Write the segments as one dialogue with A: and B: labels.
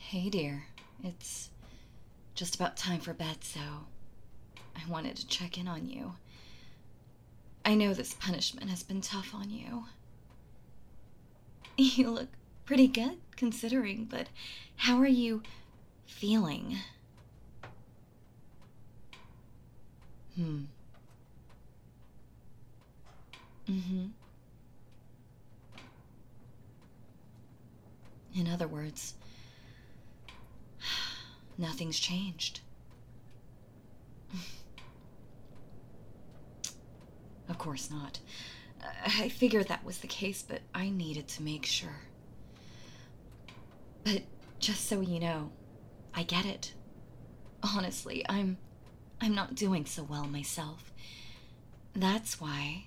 A: Hey, dear. It's just about time for bed, so I wanted to check in on you. I know this punishment has been tough on you. You look pretty good, considering, but how are you feeling? Hmm. Mm-hmm. In other words, nothing's changed. Of course not. I figured that was the case, but I needed to make sure. But just so you know, I get it. Honestly, I'm not doing so well myself. That's why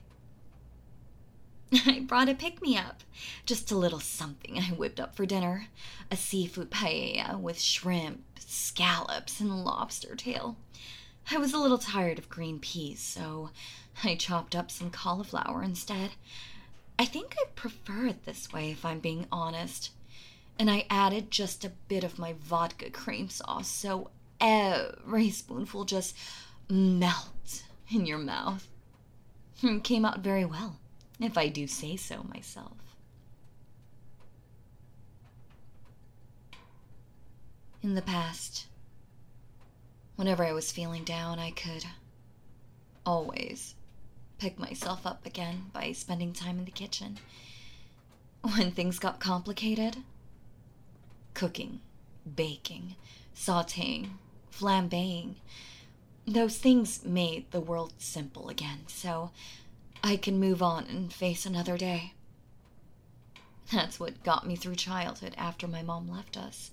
A: I brought a pick-me-up. Just a little something I whipped up for dinner. A seafood paella with shrimp, scallops, and lobster tail. I was a little tired of green peas, so I chopped up some cauliflower instead. I think I prefer it this way, if I'm being honest. And I added just a bit of my vodka cream sauce, so every spoonful just melts in your mouth. It came out very well, if I do say so myself. In the past, whenever I was feeling down, I could always pick myself up again by spending time in the kitchen. When things got complicated, cooking, baking, sauteing, flambeing, those things made the world simple again, so I can move on and face another day. That's what got me through childhood after my mom left us.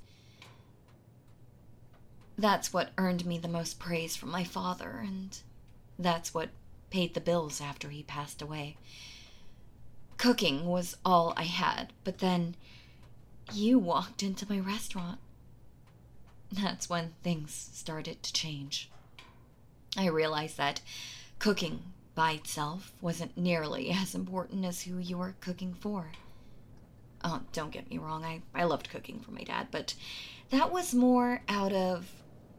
A: That's what earned me the most praise from my father, and that's what paid the bills after he passed away. Cooking was all I had, but then you walked into my restaurant. That's when things started to change. I realized that cooking by itself wasn't nearly as important as who you were cooking for. Oh, don't get me wrong, I loved cooking for my dad, but that was more out of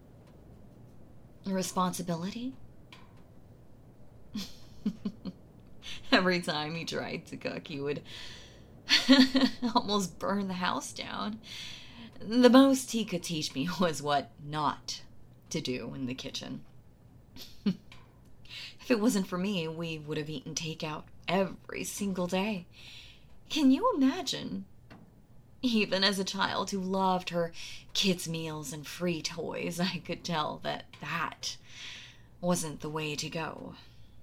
A: responsibility. Every time he tried to cook, he would almost burn the house down. The most he could teach me was what not to do in the kitchen. If it wasn't for me, we would have eaten takeout every single day. Can you imagine? Even as a child who loved her kids' meals and free toys, I could tell that that wasn't the way to go.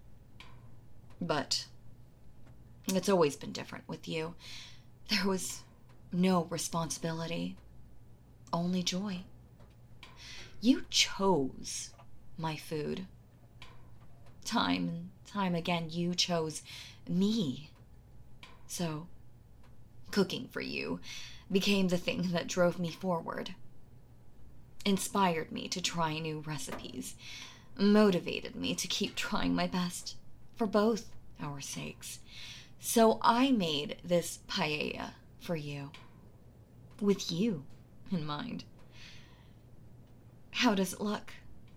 A: But it's always been different with you. There was no responsibility, only joy. You chose my food. Time and time again, you chose me. So, cooking for you became the thing that drove me forward, inspired me to try new recipes, motivated me to keep trying my best for both our sakes. So I made this paella for you, with you in mind. How does it look?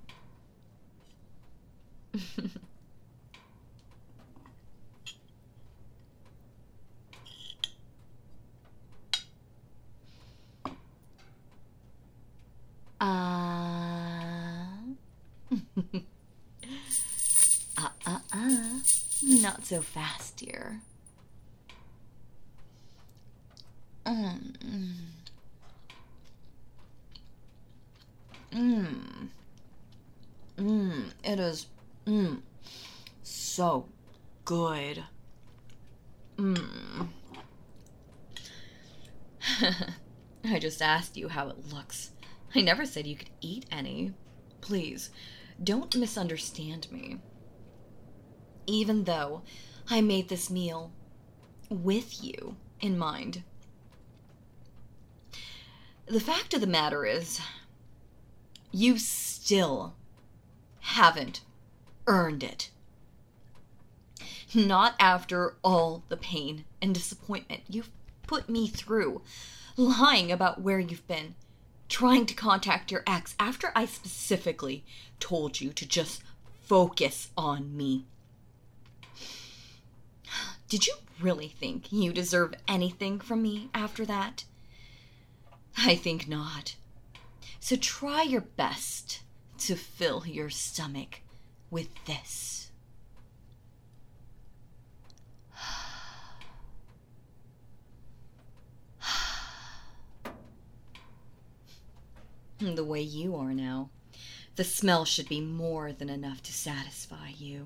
A: Uh... Not so fast, dear. Mm. Mm. It is, so good. Mm. I just asked you how it looks. I never said you could eat any. Please, don't misunderstand me. Even though I made this meal with you in mind, the fact of the matter is, you still haven't earned it. Not after all the pain and disappointment you've put me through, lying about where you've been, trying to contact your ex after I specifically told you to just focus on me. Did you really think you deserve anything from me after that? I think not. So try your best to fill your stomach with this. The way you are now, the smell should be more than enough to satisfy you.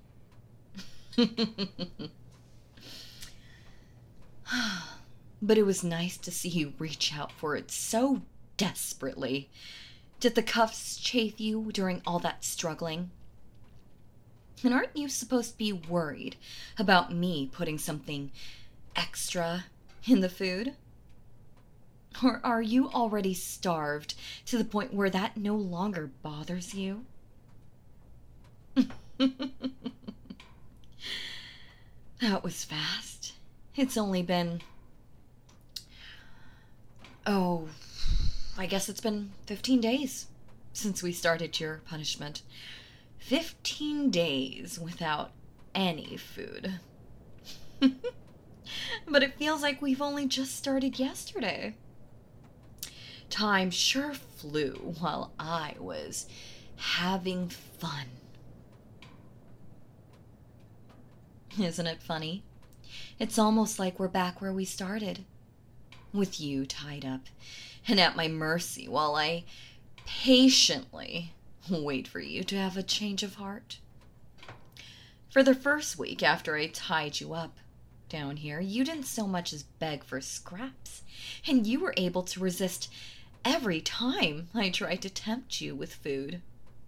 A: But it was nice to see you reach out for it so desperately. Did the cuffs chafe you during all that struggling? And aren't you supposed to be worried about me putting something extra in the food? Or are you already starved to the point where that no longer bothers you? That was fast. It's only been... I guess it's been 15 days since we started your punishment. 15 days without any food. But it feels like we've only just started yesterday. Time sure flew while I was having fun. Isn't it funny? It's almost like we're back where we started, with you tied up and at my mercy while I patiently wait for you to have a change of heart. For the first week after I tied you up down here, you didn't so much as beg for scraps, and you were able to resist every time I tried to tempt you with food.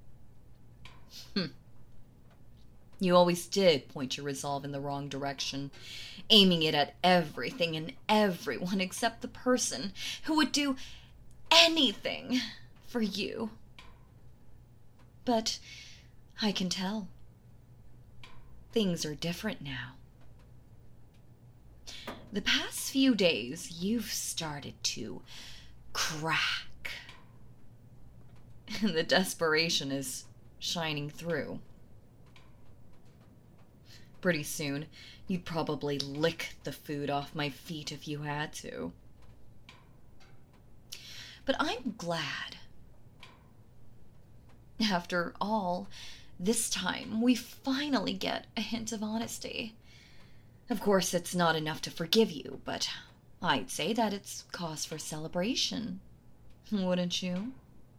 A: You always did point your resolve in the wrong direction, aiming it at everything and everyone except the person who would do anything for you. But I can tell. Things are different now. The past few days, you've started to crack. The desperation is shining through. Pretty soon, you'd probably lick the food off my feet if you had to. But I'm glad. After all, this time we finally get a hint of honesty. Of course, it's not enough to forgive you, but I'd say that it's cause for celebration. Wouldn't you?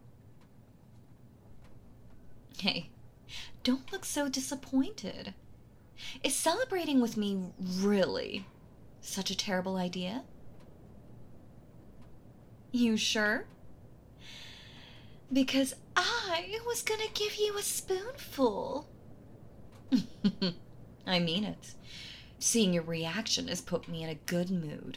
A: Hey, don't look so disappointed. Is celebrating with me really such a terrible idea? You sure? Because I was gonna give you a spoonful. I mean it. Seeing your reaction has put me in a good mood.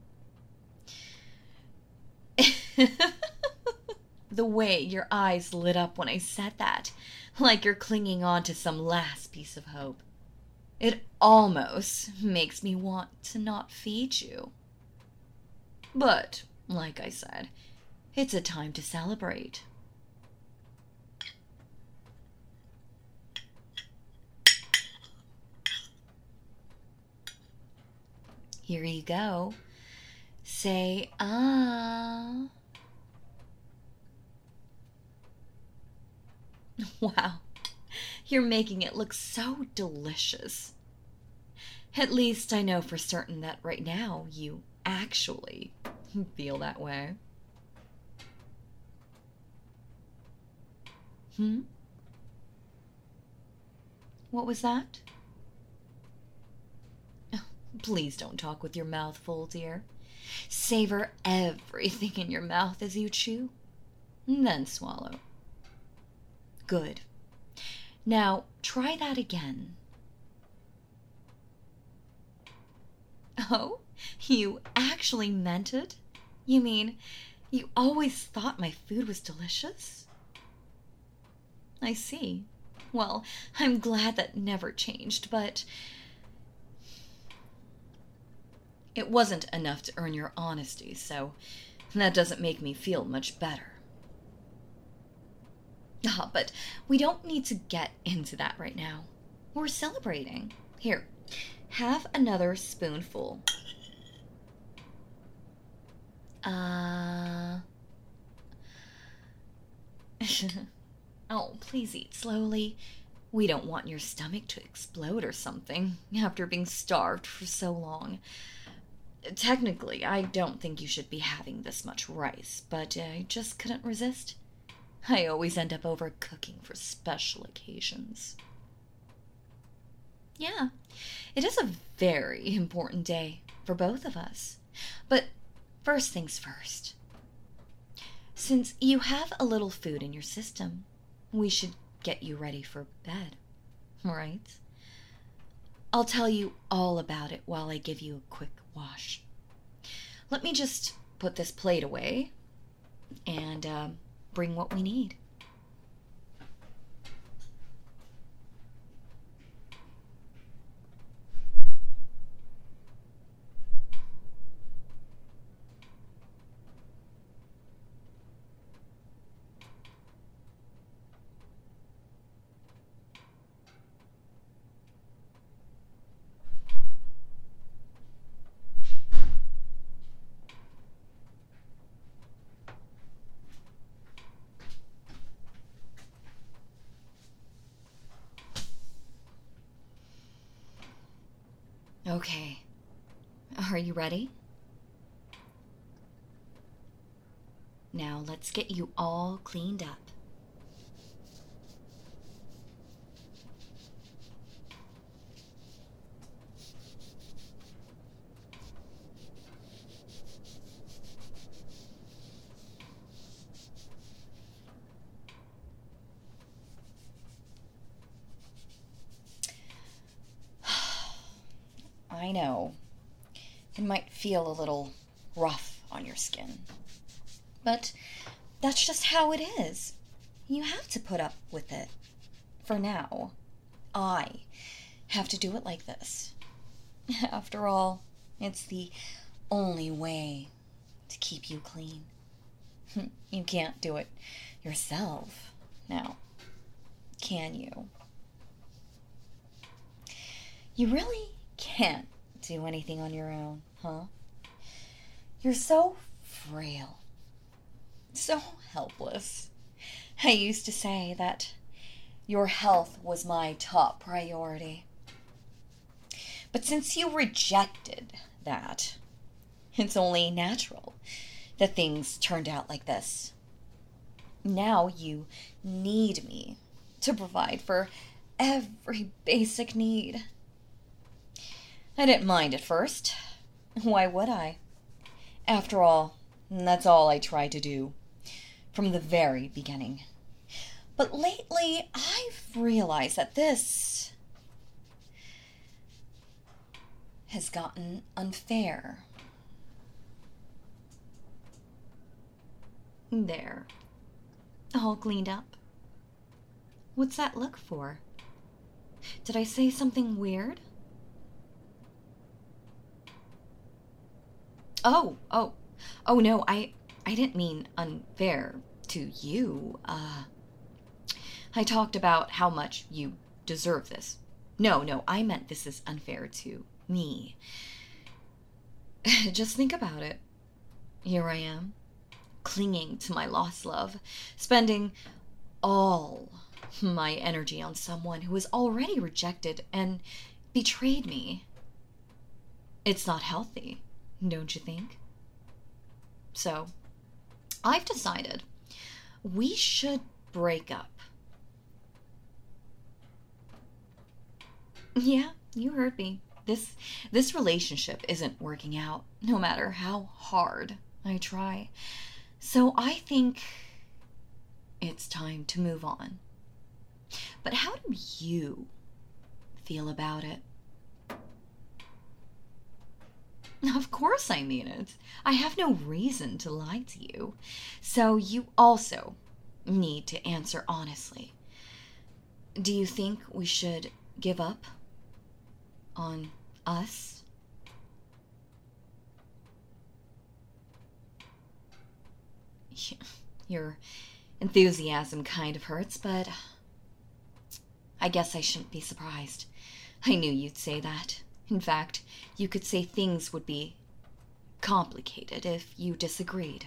A: The way your eyes lit up when I said that, like you're clinging on to some last piece of hope. It almost makes me want to not feed you. But, like I said, it's a time to celebrate. Here you go. Say, ah. Wow. You're making it look so delicious. At least I know for certain that right now you actually feel that way. What was that? Oh, please don't talk with your mouth full, dear. Savor everything in your mouth as you chew, and then swallow. Good. Now, try that again. Oh, you actually meant it? You mean, you always thought my food was delicious? I see. Well, I'm glad that never changed, but it wasn't enough to earn your honesty, so That doesn't make me feel much better. Ah, but we don't need to get into that right now. We're celebrating. Here, have another spoonful. Oh, please eat slowly. We don't want your stomach to explode or something after being starved for so long. Technically, I don't think you should be having this much rice, but I just couldn't resist. I always end up overcooking for special occasions. Yeah, it is a very important day for both of us. But first things first. Since you have a little food in your system, we should get you ready for bed, right? I'll tell you all about it while I give you a quick wash. Let me just put this plate away and bring what we need. Okay, are you ready? Now let's get you all cleaned up. I know, it might feel a little rough on your skin, but that's just how it is. You have to put up with it. For now, I have to do it like this. After all, it's the only way to keep you clean. You can't do it yourself now, can you? You really can't do anything on your own, huh? You're so frail, so helpless. I used to say that your health was my top priority. But since you rejected that, it's only natural that things turned out like this. Now you need me to provide for every basic need. I didn't mind at first. Why would I? After all, that's all I tried to do from the very beginning. But lately, I've realized that this has gotten unfair. There. All cleaned up. What's that look for? Did I say something weird? Oh no, I didn't mean unfair to you. I talked about how much you deserve this. No, I meant this is unfair to me. Just think about it. Here I am, clinging to my lost love, spending all my energy on someone who has already rejected and betrayed me. It's not healthy, don't you think? So, I've decided we should break up. Yeah, you heard me. This relationship isn't working out, no matter how hard I try. So I think it's time to move on. But how do you feel about it? Of course I mean it. I have no reason to lie to you. So you also need to answer honestly. Do you think we should give up on us? Your enthusiasm kind of hurts, but I guess I shouldn't be surprised. I knew you'd say that. In fact, you could say things would be complicated if you disagreed.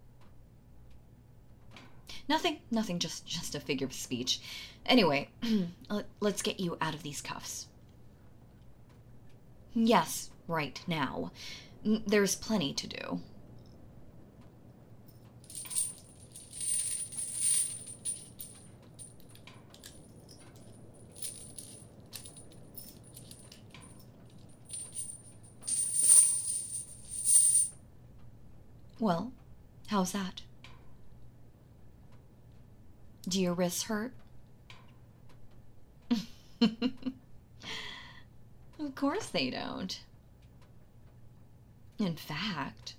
A: Nothing, just a figure of speech. Anyway, let's get you out of these cuffs. Yes, right now. There's plenty to do. Well, how's that? Do your wrists hurt? Of course they don't. In fact,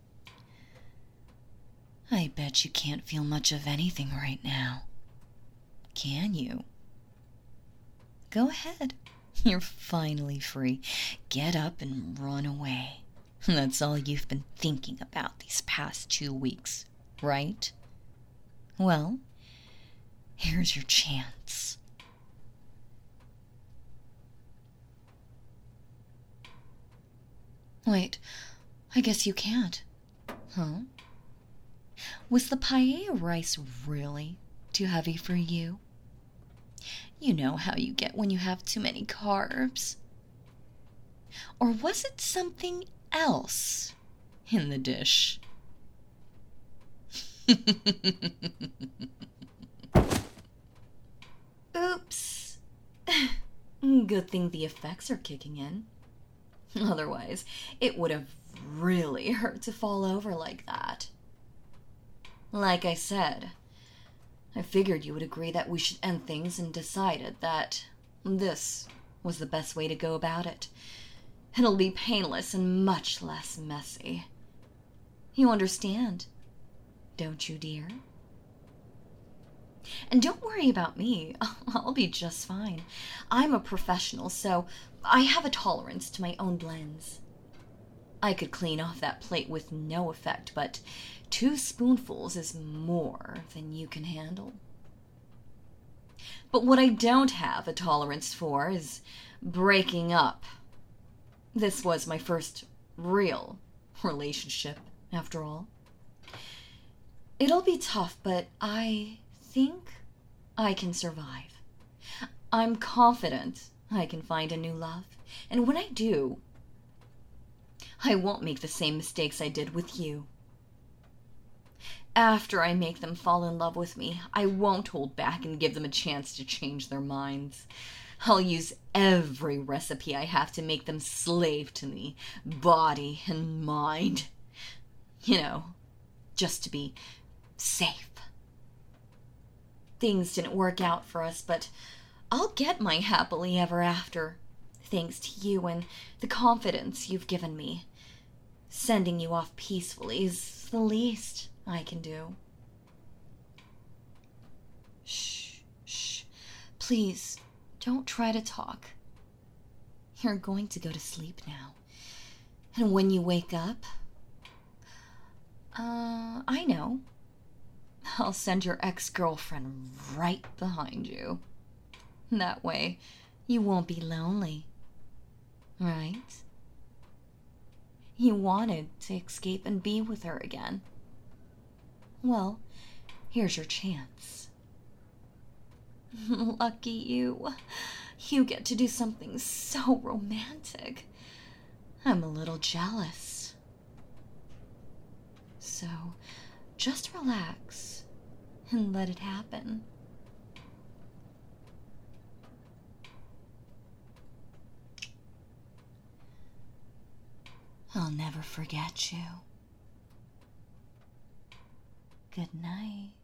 A: I bet you can't feel much of anything right now. Can you? Go ahead. You're finally free. Get up and run away. That's all you've been thinking about these past 2 weeks, right? Well, here's your chance. Wait, I guess you can't. Huh? Was the paella rice really too heavy for you? You know how you get when you have too many carbs. Or was it something else in the dish? Oops. Good thing the effects are kicking in. Otherwise, it would have really hurt to fall over like that. Like I said, I figured you would agree that we should end things and decided that this was the best way to go about it. It'll be painless and much less messy. You understand, don't you, dear? And don't worry about me. I'll be just fine. I'm a professional, so I have a tolerance to my own blends. I could clean off that plate with no effect, but 2 spoonfuls is more than you can handle. But what I don't have a tolerance for is breaking up. This was my first real relationship, after all. It'll be tough, but I think I can survive. I'm confident I can find a new love, and when I do, I won't make the same mistakes I did with you. After I make them fall in love with me, I won't hold back and give them a chance to change their minds. I'll use every recipe I have to make them slave to me, body and mind. You know, just to be safe. Things didn't work out for us, but I'll get my happily ever after, thanks to you and the confidence you've given me. Sending you off peacefully is the least I can do. Shh. Please, don't try to talk. You're going to go to sleep now. And when you wake up, I know. I'll send your ex-girlfriend right behind you. That way, you won't be lonely. Right? You wanted to escape and be with her again. Well, here's your chance. Lucky you. You get to do something so romantic. I'm a little jealous. So, just relax and let it happen. I'll never forget you. Good night.